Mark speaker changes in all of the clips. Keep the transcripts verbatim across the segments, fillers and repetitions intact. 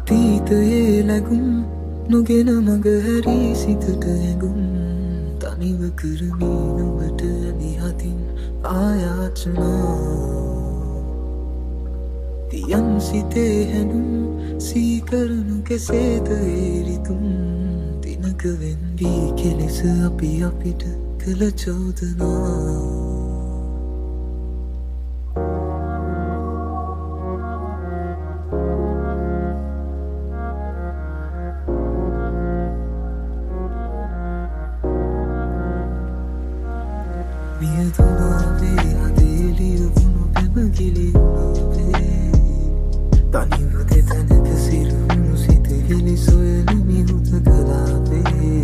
Speaker 1: අතීතයේ ලැබුම් නොගෙන මඟ හැරී සිතට ඇඟුම් තනිව කරමි නුඹට නිහතින් ආයාචනා තියන් සිතේ හැඳුම් සීකරනු කෙසේද ඒරිතුම් දිනක වෙන්වී කෙලෙස අපි අපිට කළ චෝදනා මියදුනාවේ අදේලිය වුණු පැමගිලිුණාවේ තනිව දෙතැනක සිරුණු සිතවිලි සොයලමි හුද කලාවේ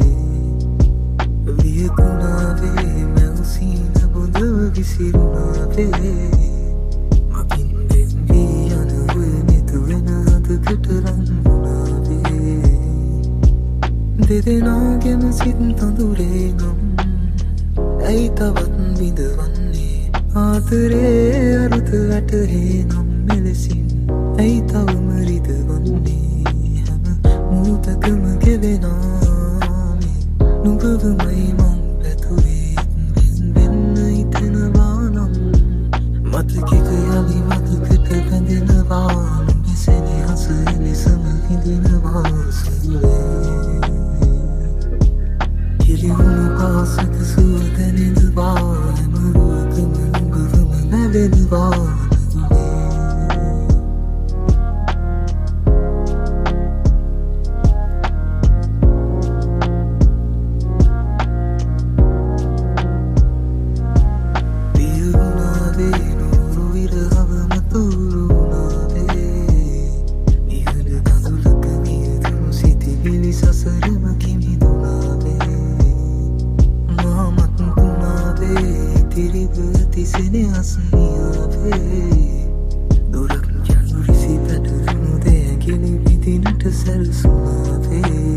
Speaker 1: වියකුණාවේ මැවසීන බොඳව විසිරුණාවේ මකින් වෙන්වී යන ඔය නිතුවෙන අදකට රන්වුණාවේ දෙදෙනාගෙම සිත් තඳුරේ නම් ඇයි තවත් විඳවන්නේ ආතරේ අරුත වැටහේ නම් මෙලෙසින් ඇයි තවම රිදවන්නේ හැම මුහුතකම ගෙවෙනාමේ නුඹවමයි මං පැතුවේ වෙන් වෙන්න හිතෙනවා නම් මතකෙක යලි මතකට බැඳෙනවා මෙසෙනෙ හස එලෙසම හිඳිනවා සුවේ කිලිවුණු පාසක සුව දැනෙනවා හැමරුවකම නුඹවම නැවෙනවා පියුණාවේ නూరు විරහවම තුරුණාවේ නිහඬ කඳුලක මියදුණු සිතිවිලි සසරම කිමිදුණාවේ තිසෙනෙ අස්නියාවේ දුරක් යනු රිසි පැටරුණු දෙැගිලි විදිනට සැල්සුනාවේ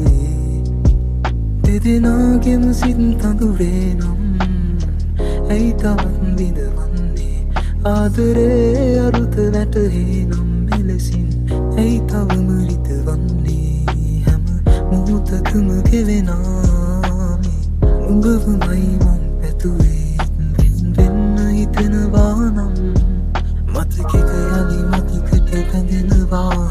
Speaker 1: දෙදෙනාගෙම සිත් තඳුරේ නම් ඇයි තවත් විඳවන්නේ ආදරේ අරුත වැටහේ නම් මෙලෙසින් ඇයි තවම රිදවන්නේ හැම මුහුතකම ගෙවෙනාමේ නුඹවමයි මං පැතුවේ හිතෙනවා නම් මතකෙක යලි මතකට බැඳෙනවා